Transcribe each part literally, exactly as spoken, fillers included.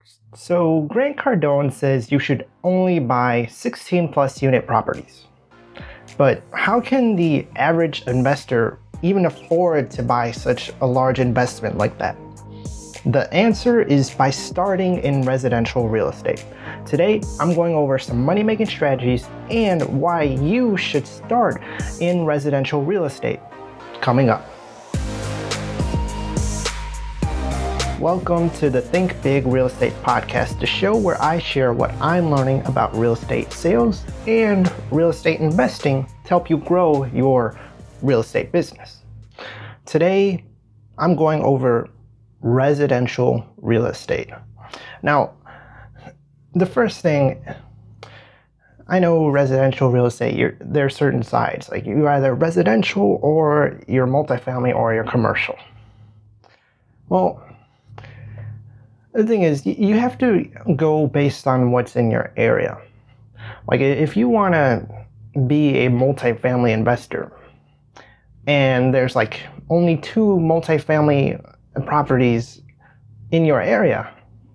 So Grant Cardone says you should only buy sixteen plus unit properties. But how can the average investor even afford to buy such a large investment like that? The answer is by starting in residential real estate. Today, I'm going over some money-making strategies and why you should start in residential real estate. Coming up. Welcome to the Think Big Real Estate Podcast, the show where I share what I'm learning about real estate sales and real estate investing to help you grow your real estate business. Today, I'm going over residential real estate. Now, the first thing, I know residential real estate, you're, there are certain sides, like you're either residential or you're multifamily or you're commercial. Well, the thing is, you have to go based on what's in your area. Like if you want to be a multifamily investor and there's like only two multifamily properties in your area,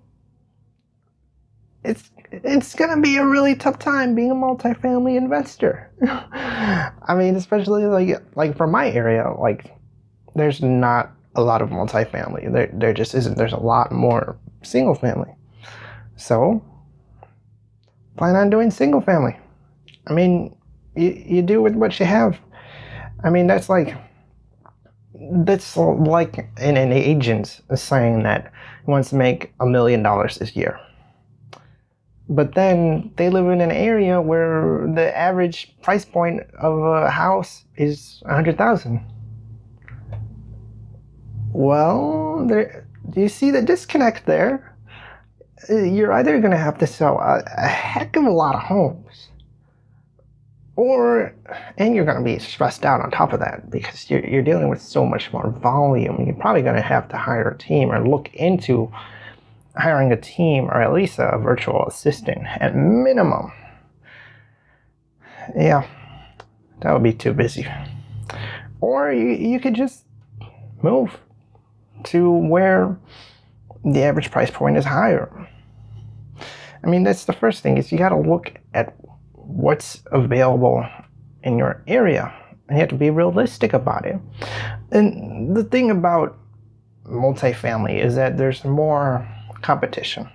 it's it's gonna be a really tough time being a multifamily investor. I mean, especially like like for my area, like there's not a lot of multifamily. There there just isn't. There's a lot more single family. So plan on doing single family. I mean, you, you do with what you have. I mean, that's like that's like an, an agent saying that he wants to make a million dollars this year. But then they live in an area where the average price point of a house is a hundred thousand. Well, there, do you see the disconnect there? You're either going to have to sell a, a heck of a lot of homes, or, and you're going to be stressed out on top of that because you're, you're dealing with so much more volume. You're probably going to have to hire a team or look into hiring a team or at least a virtual assistant at minimum. Yeah, that would be too busy. Or you, you could just move to where the average price point is higher. I mean, that's the first thing, is you got to look at what's available in your area and you have to be realistic about it. And the thing about multifamily is that there's more competition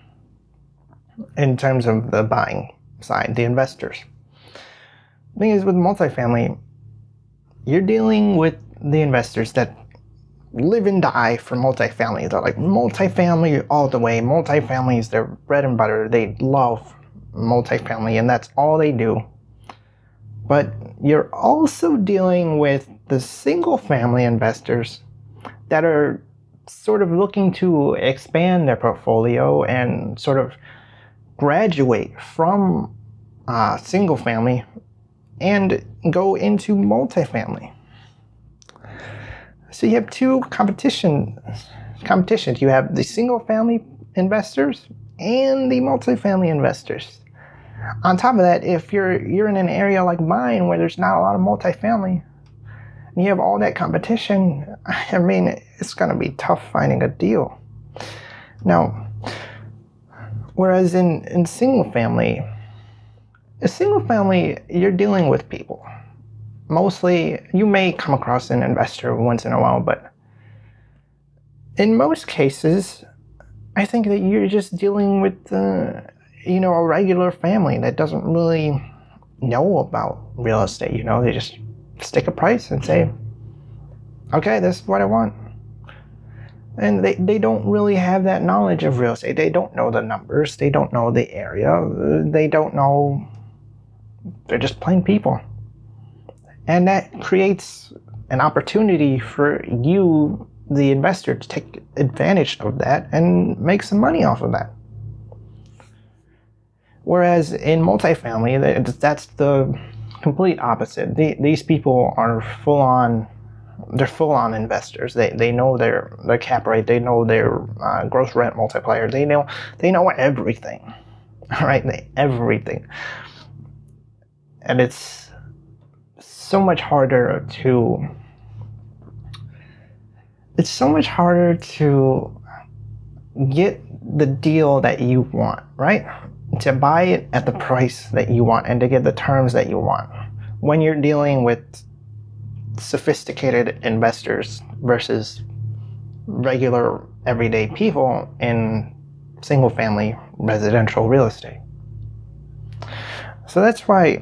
in terms of the buying side, the investors. The thing is, with multifamily, you're dealing with the investors that live and die for multifamily. They're like multifamily all the way. Multifamily is their bread and butter. They love multifamily and that's all they do. But you're also dealing with the single family investors that are sort of looking to expand their portfolio and sort of graduate from uh, single family and go into multifamily. So you have two competition competitions. You have the single family investors and the multifamily investors. On top of that, if you're you're in an area like mine where there's not a lot of multifamily, and you have all that competition, I mean, it's going to be tough finding a deal. Now, whereas in, in single family, a single family, you're dealing with people. Mostly, you may come across an investor once in a while, but in most cases, I think that you're just dealing with, uh, you know, a regular family that doesn't really know about real estate. You know, they just stick a price and say, okay, this is what I want. And they, they don't really have that knowledge of real estate. They don't know the numbers. They don't know the area. They don't know, they're just plain people. And that creates an opportunity for you, the investor, to take advantage of that and make some money off of that. Whereas in multifamily, that's the complete opposite. These people are full-on, they're full-on investors. They they know their their cap rate. They know their uh, gross rent multiplier. They know they know everything. All right, they, everything. And it's so much harder to it's so much harder to get the deal that you want, right? To buy it at the price that you want and to get the terms that you want. When you're dealing with sophisticated investors versus regular everyday people in single family residential real estate. So that's why,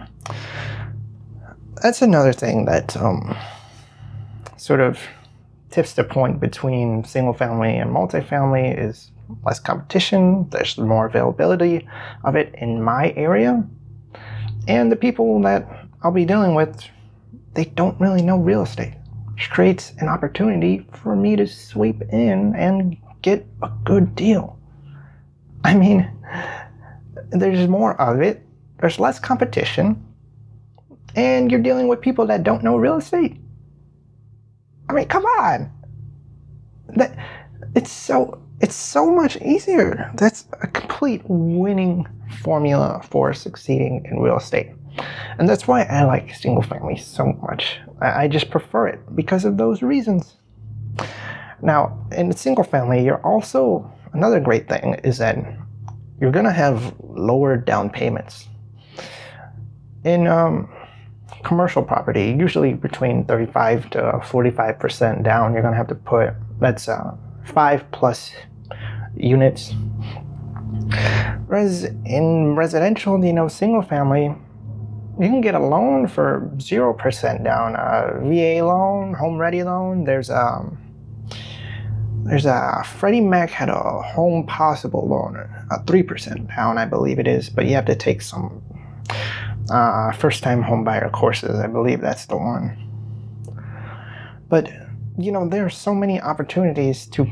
that's another thing that um, sort of tips the point between single family and multifamily is less competition, there's more availability of it in my area, and the people that I'll be dealing with, they don't really know real estate, which creates an opportunity for me to sweep in and get a good deal. I mean, there's more of it, there's less competition, and you're dealing with people that don't know real estate. I mean, come on. That, it's so it's so much easier. That's a complete winning formula for succeeding in real estate. And that's why I like single family so much. I, I just prefer it because of those reasons. Now, in single family, you're also, another great thing is that you're gonna have lower down payments. In um, commercial property, usually between thirty-five to forty-five percent down, you're gonna have to put, that's uh, five plus units. Whereas in residential, you know, single family, you can get a loan for zero percent down, a V A loan, home ready loan. There's um, there's a Freddie Mac had a home possible loan, a three percent down, I believe it is, but you have to take some uh, first time home buyer courses. I believe that's the one. But you know, there's so many opportunities to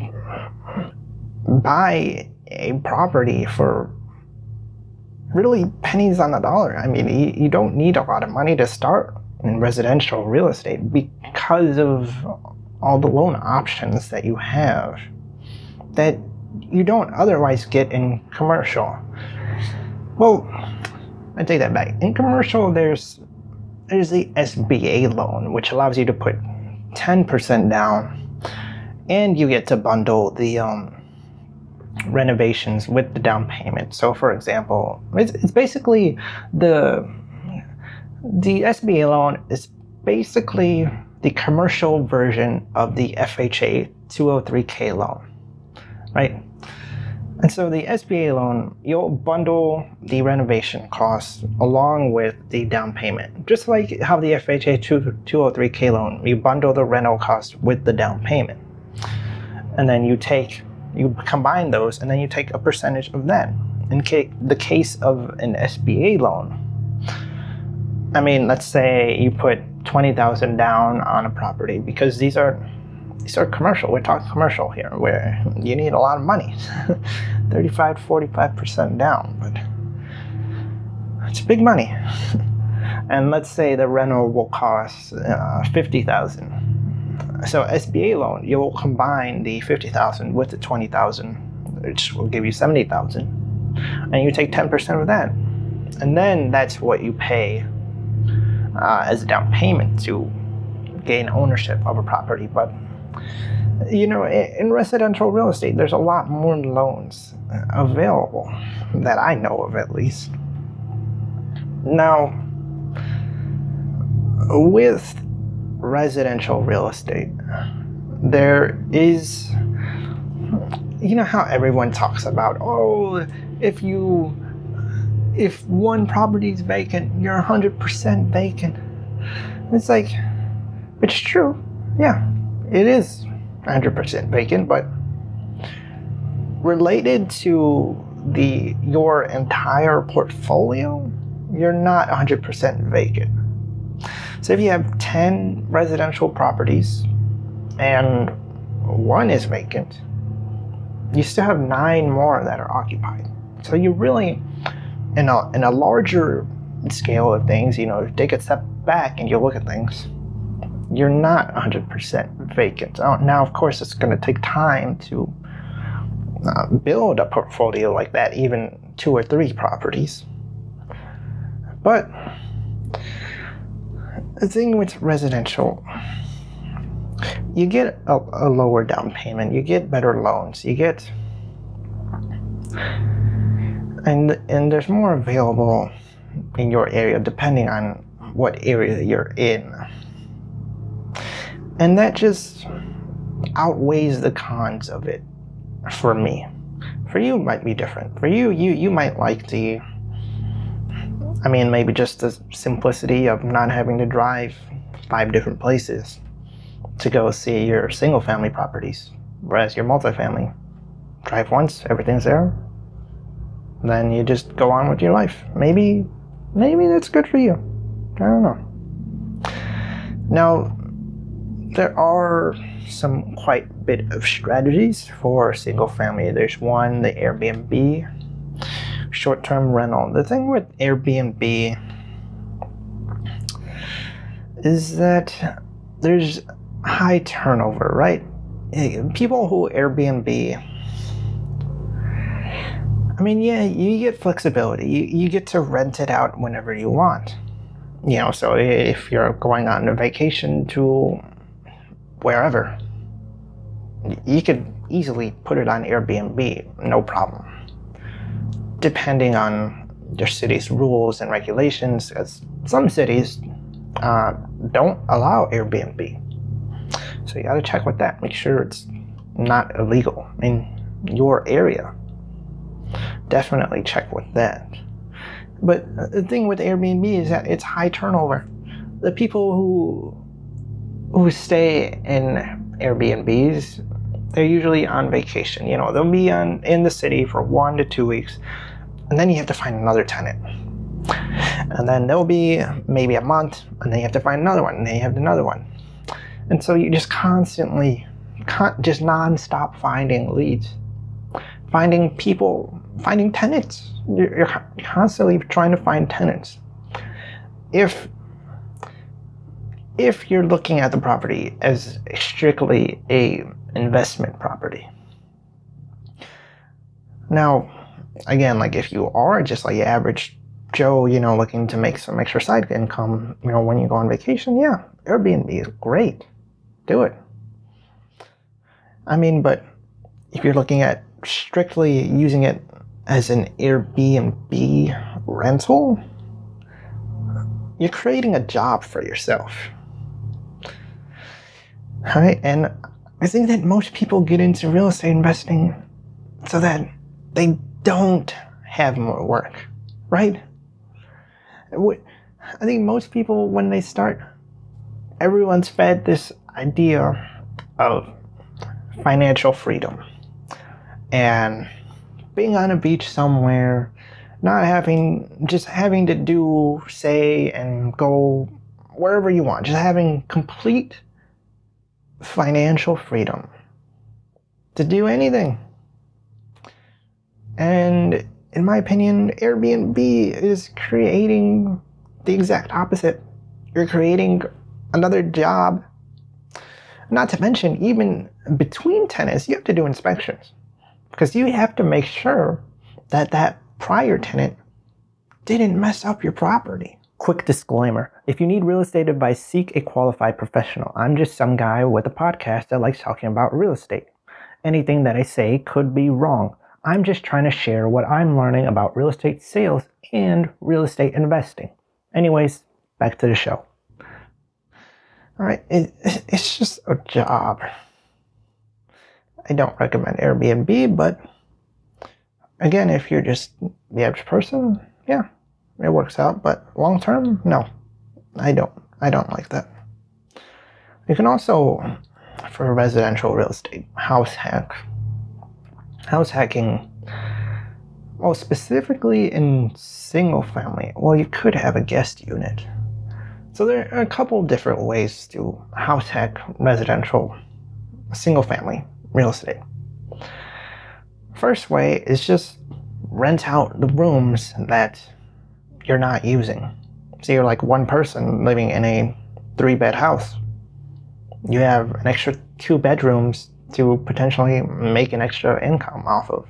buy a property for really pennies on the dollar. I mean, you, you don't need a lot of money to start in residential real estate because of all the loan options that you have that you don't otherwise get in commercial. Well, I take that back. In commercial, there's there's the S B A loan, which allows you to put ten percent down, and you get to bundle the um, renovations with the down payment. So, for example, it's, it's basically the the S B A loan is basically the commercial version of the F H A two oh three K loan, right? And so the S B A loan, you'll bundle the renovation costs along with the down payment. Just like how the F H A two oh three K loan, you bundle the rental cost with the down payment. And then you take, you combine those, and then you take a percentage of that. In ca- the case of an S B A loan, I mean, let's say you put twenty thousand dollars down on a property, because these are These are commercial. We're talking commercial here, where you need a lot of money. thirty-five, forty-five percent down, but it's big money. And let's say the rental will cost uh, fifty thousand dollars. So S B A loan, you'll combine the fifty thousand dollars with the twenty thousand dollars, which will give you seventy thousand dollars. And you take ten percent of that. And then that's what you pay uh, as a down payment to gain ownership of a property. But you know, in residential real estate, there's a lot more loans available that I know of, at least. Now, with residential real estate, there is, you know how everyone talks about, oh, if you, if one property is vacant, you're one hundred percent vacant. It's like, it's true, yeah. It is one hundred percent vacant, but related to the your entire portfolio, you're not one hundred percent vacant. So if you have ten residential properties and one is vacant, you still have nine more that are occupied. So you really, in a, in a larger scale of things, you know, if you take a step back and you look at things, you're not one hundred percent vacant. Now, of course, it's going to take time to uh, build a portfolio like that, even two or three properties. But the thing with residential, you get a, a lower down payment, you get better loans, you get And, and there's more available in your area depending on what area you're in. And that just outweighs the cons of it for me. For you, it might be different. For you, you, you might like the, I mean, maybe just the simplicity of not having to drive five different places to go see your single family properties. Whereas your multifamily, drive once, everything's there. Then you just go on with your life. Maybe, maybe that's good for you. I don't know. Now, there are some quite bit of strategies for single family. There's one, the Airbnb, short-term rental. The thing with Airbnb is that there's high turnover, right? People who Airbnb, I mean, yeah, you get flexibility. You, you get to rent it out whenever you want. You know, so if you're going on a vacation to wherever, you could easily put it on Airbnb, no problem. Depending on your city's rules and regulations, as some cities uh, don't allow Airbnb. So you gotta check with that, make sure it's not illegal in your area. Definitely check with that. But the thing with Airbnb is that it's high turnover. The people who who stay in Airbnbs, they're usually on vacation. You know, they'll be on in the city for one to two weeks, and then you have to find another tenant. And then there'll be maybe a month, and then you have to find another one, and then you have another one. And so you just constantly, con- just non-stop finding leads, finding people, finding tenants. You're, you're constantly trying to find tenants. If if you're looking at the property as strictly a investment property. Now, again, like if you are just like average Joe, you know, looking to make some extra side income, you know, when you go on vacation, yeah, Airbnb is great. Do it. I mean, but if you're looking at strictly using it as an Airbnb rental, you're creating a job for yourself. All right, and I think that most people get into real estate investing so that they don't have more work, right? I think most people, when they start, everyone's fed this idea of financial freedom and being on a beach somewhere, not having, just having to do, say, and go wherever you want, just having complete financial freedom to do anything. And in my opinion, Airbnb is creating the exact opposite. You're creating another job. Not to mention, even between tenants, you have to do inspections because you have to make sure that that prior tenant didn't mess up your property. Quick disclaimer, if you need real estate advice, seek a qualified professional. I'm just some guy with a podcast that likes talking about real estate. Anything that I say could be wrong. I'm just trying to share what I'm learning about real estate sales and real estate investing. Anyways, back to the show. All right, it, it's just a job. I don't recommend Airbnb, but again, if you're just the average person, yeah, it works out. But long term, no, I don't. I don't like that. You can also, for residential real estate, house hack. House hacking, well, specifically in single family, well, you could have a guest unit. So there are a couple different ways to house hack residential single family real estate. First way is just rent out the rooms that you're not using. So you're like one person living in a three bed house. You have an extra two bedrooms to potentially make an extra income off of.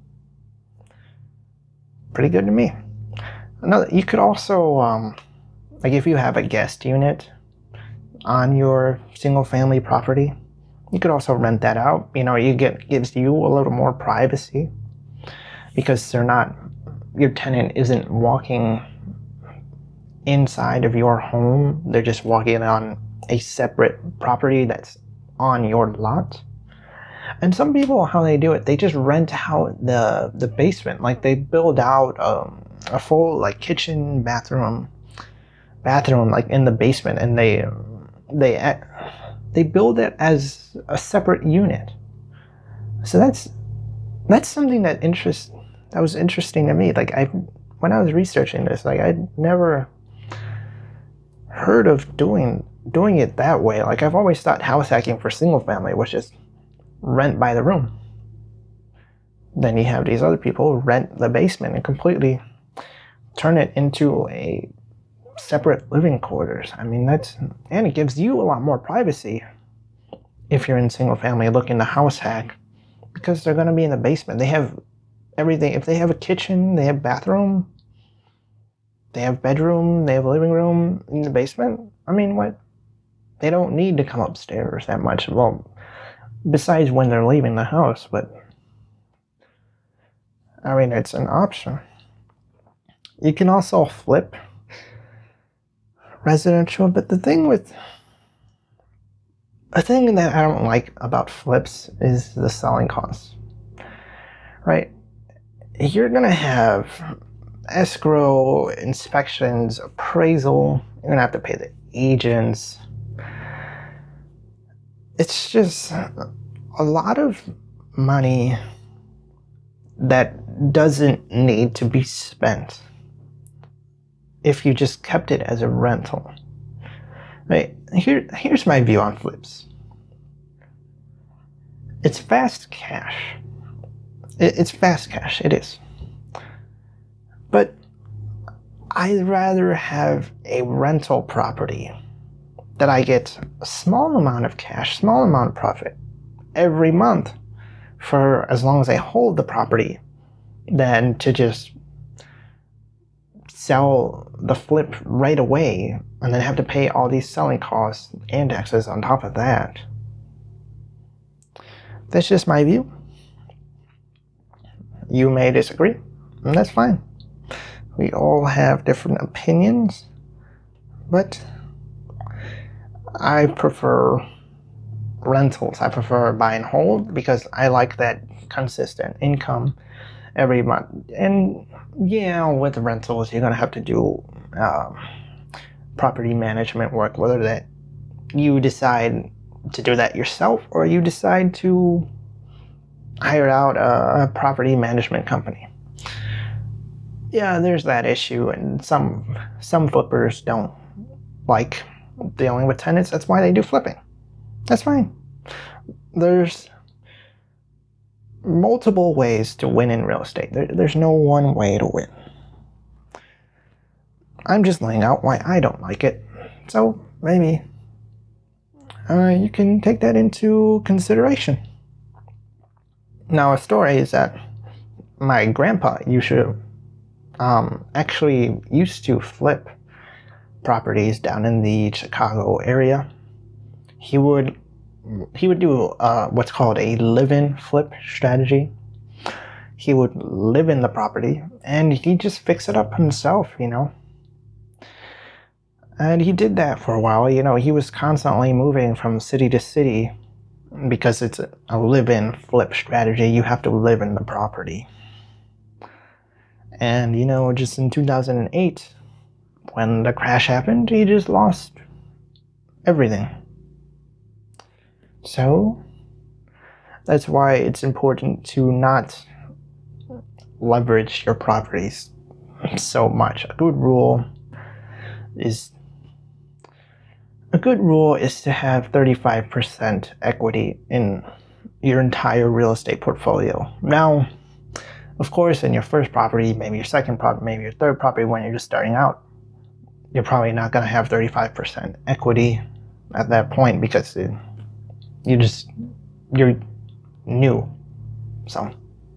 Pretty good to me. Another, you could also, um, like if you have a guest unit on your single family property, you could also rent that out. You know, you get gives you a little more privacy. because they're not, your tenant isn't walking inside of your home. They're just walking on a separate property that's on your lot. And some people, how they do it, they just rent out the the basement. Like they build out um, a full like kitchen, bathroom, bathroom like in the basement, and they they they build it as a separate unit. So that's that's something that interest that was interesting to me. Like I, when I was researching this, like I'd never heard of doing doing it that way. Like I've always thought house hacking for single family was just rent by the room. Then you have these other people rent the basement and completely turn it into a separate living quarters. I mean, that's, and it gives you a lot more privacy if you're in single family looking to house hack, because they're going to be in the basement. They have everything. If they have a kitchen, they have bathroom, they have bedroom, they have a living room in the basement. I mean, what? They don't need to come upstairs that much. Well, besides when they're leaving the house, but I mean, it's an option. You can also flip residential, but the thing with a thing that I don't like about flips is the selling costs, right? You're gonna have escrow, inspections, appraisal. You're gonna have to pay the agents. It's just a lot of money that doesn't need to be spent if you just kept it as a rental. Right? Here, here's my view on flips. It's fast cash. It, it's fast cash, it is. But I'd rather have a rental property that I get a small amount of cash, small amount of profit every month for as long as I hold the property, than to just sell the flip right away and then have to pay all these selling costs and taxes on top of that. That's just my view. You may disagree, and that's fine. We all have different opinions, but I prefer rentals. I prefer buy and hold because I like that consistent income every month. And yeah, with rentals, you're gonna have to do uh, property management work, whether that you decide to do that yourself or you decide to hire out a, a property management company. Yeah, there's that issue, and some some flippers don't like dealing with tenants. That's why they do flipping. That's fine. There's multiple ways to win in real estate. There, there's no one way to win. I'm just laying out why I don't like it. So maybe uh, you can take that into consideration. Now, a story is that my grandpa used to um, actually used to flip properties down in the Chicago area. He would he would do uh, what's called a live-in flip strategy. He would live in the property and he'd just fix it up himself, you know. And he did that for a while. You know, he was constantly moving from city to city because it's a live-in flip strategy. You have to live in the property. And, you know, just in two thousand eight, when the crash happened, he just lost everything. So that's why it's important to not leverage your properties so much. A good rule is a good rule is to have thirty-five percent equity in your entire real estate portfolio. Now, of course, in your first property, maybe your second property, maybe your third property, when you're just starting out, you're probably not going to have thirty-five percent equity at that point because it, you just you're new. So,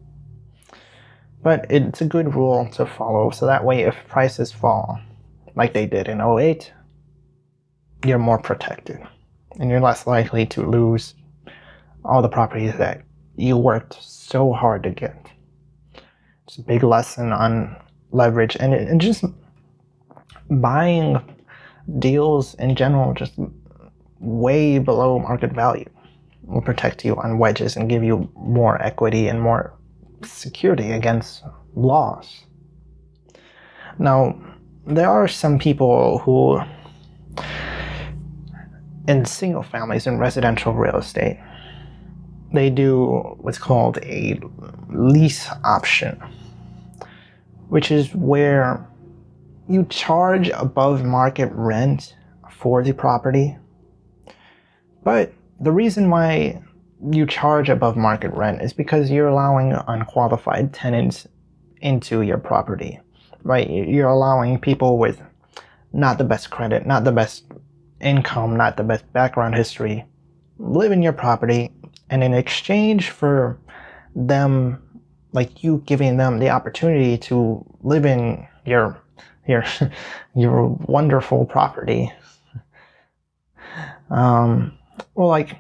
but it's a good rule to follow, so that way if prices fall like they did in oh eight, you're more protected and you're less likely to lose all the properties that you worked so hard to get. It's a big lesson on leverage, and, it, and just buying deals in general just way below market value will protect you on wedges and give you more equity and more security against loss. Now, there are some people who, in single families in residential real estate, they do what's called a lease option, which is where you charge above market rent for the property. But the reason why you charge above market rent is because you're allowing unqualified tenants into your property, right? You're allowing people with not the best credit, not the best income, not the best background history, live in your property, and in exchange for them, like you giving them the opportunity to live in your your your wonderful property, um, well, like,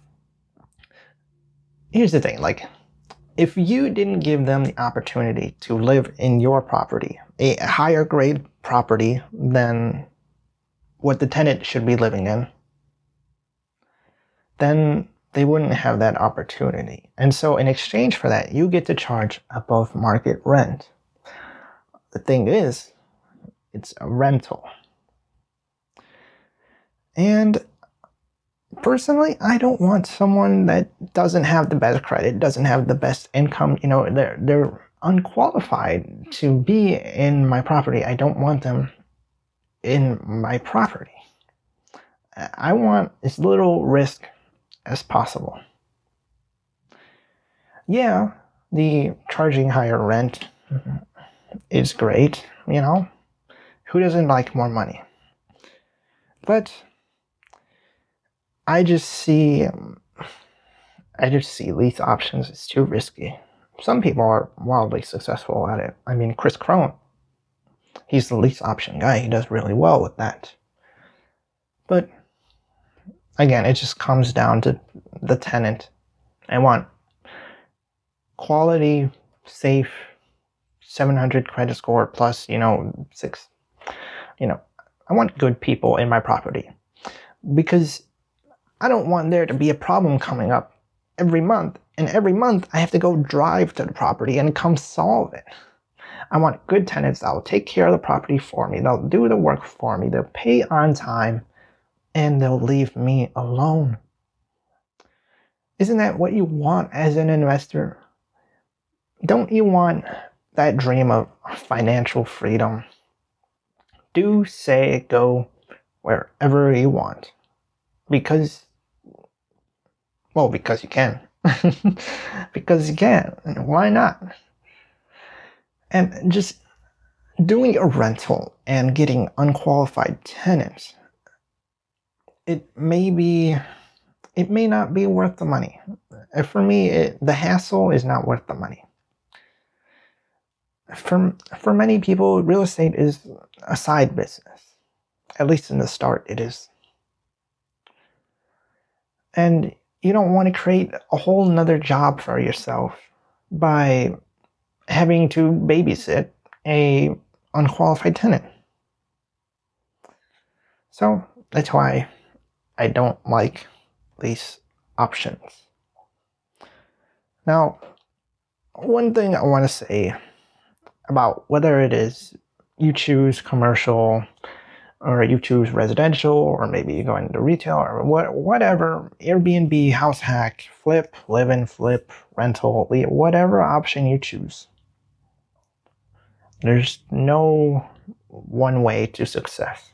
here's the thing, like, if you didn't give them the opportunity to live in your property, a higher grade property than what the tenant should be living in, then they wouldn't have that opportunity. And so in exchange for that, you get to charge above market rent. The thing is, it's a rental. And personally, I don't want someone that doesn't have the best credit, doesn't have the best income, you know, they're, they're unqualified to be in my property. I don't want them in my property. I want as little risk as possible. Yeah, the charging higher rent is great, you know. Who doesn't like more money? But I just see, I just see lease options as too risky. Some people are wildly successful at it. I mean, Chris Crone, he's the lease option guy. He does really well with that. But again, it just comes down to the tenant. I want quality, safe, seven hundred credit score plus, you know, six, you know, I want good people in my property, because I don't want there to be a problem coming up every month, and every month I have to go drive to the property and come solve it. I want good tenants that will take care of the property for me. They'll do the work for me. They'll pay on time, and they'll leave me alone. Isn't that what you want as an investor? Don't you want that dream of financial freedom? Do say go wherever you want. Because, well, because you can. Because you can. Why not? And just doing a rental and getting unqualified tenants, it may be, it may not be worth the money. For me, it, the hassle is not worth the money. For, for many people, real estate is a side business. At least in the start, it is. And you don't want to create a whole nother job for yourself by having to babysit a unqualified tenant. So that's why I don't like lease options. Now, one thing I want to say about whether it is you choose commercial or you choose residential, or maybe you go into retail, or what, whatever, Airbnb, house hack, flip, live in, flip, rental, whatever option you choose. There's no one way to success.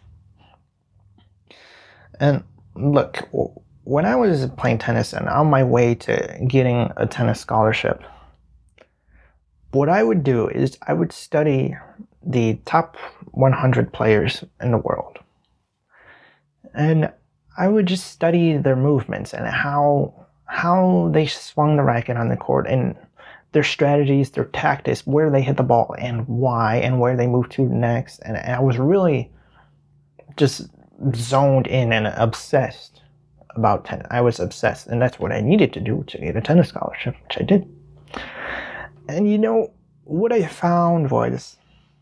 And look, when I was playing tennis and on my way to getting a tennis scholarship, what I would do is I would study the top one hundred players in the world. And I would just study their movements and how how they swung the racket on the court, and their strategies, their tactics, where they hit the ball and why, and where they move to next. And I was really just zoned in and obsessed about tennis. I was obsessed, and that's what I needed to do to get a tennis scholarship, which I did. And you know, what I found was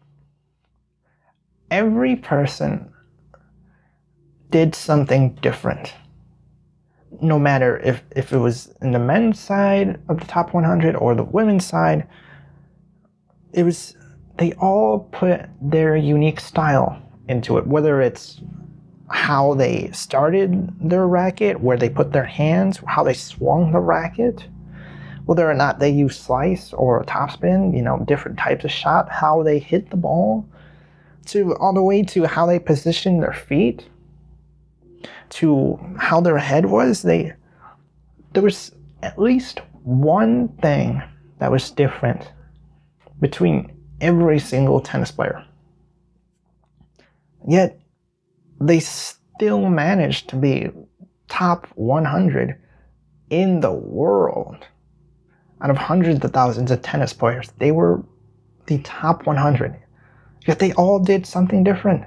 every person did something different. No matter if, if it was in the men's side of the top one hundred or the women's side, it was, they all put their unique style into it, whether it's how they started their racket, where they put their hands, how they swung the racket, whether or not they use slice or topspin, you know, different types of shot, how they hit the ball, to all the way to how they position their feet, to how their head was. They, there was at least one thing that was different between every single tennis player. Yet, they still managed to be top one hundred in the world. Out of hundreds of thousands of tennis players, they were the top one hundred. Yet they all did something different.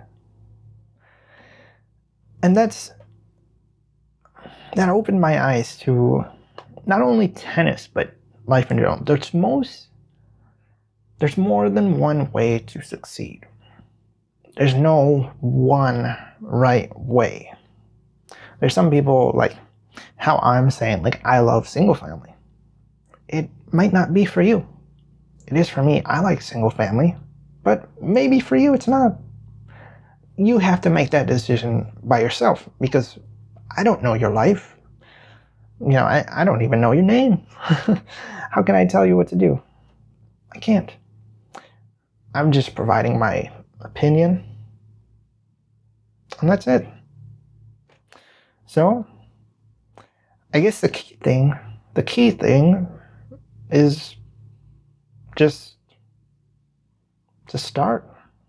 And that's, that opened my eyes to not only tennis, but life in general. There's most, there's more than one way to succeed. There's no one right way. There's some people, like how I'm saying, like I love single family. It might not be for you. It is for me. I like single family, but maybe for you it's not. You have to make that decision by yourself, because I don't know your life. You know, I, I don't even know your name. How can I tell you what to do? I can't. I'm just providing my opinion, and that's it. So, I guess the key thing, the key thing is just to start.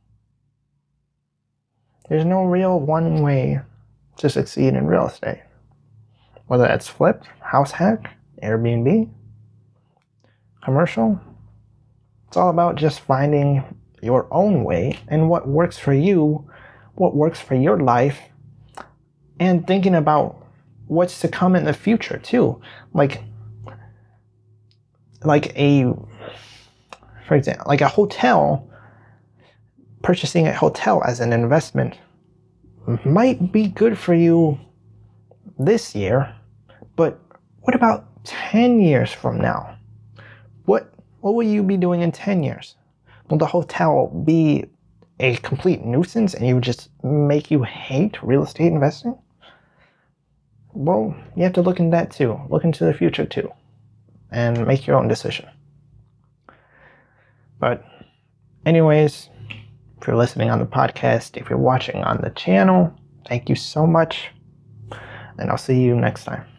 There's no real one way to succeed in real estate. Whether that's flip, house hack, Airbnb, commercial, it's all about just finding your own way and what works for you, what works for your life, and thinking about what's to come in the future too. Like, like a, for example, like a hotel, purchasing a hotel as an investment might be good for you this year, but what about ten years from now? What, what will you be doing in ten years? Will the hotel be a complete nuisance and it would just make you hate real estate investing? Well, you have to look into that too. Look into the future too. And make your own decision. But anyways, if you're listening on the podcast, if you're watching on the channel, thank you so much. And I'll see you next time.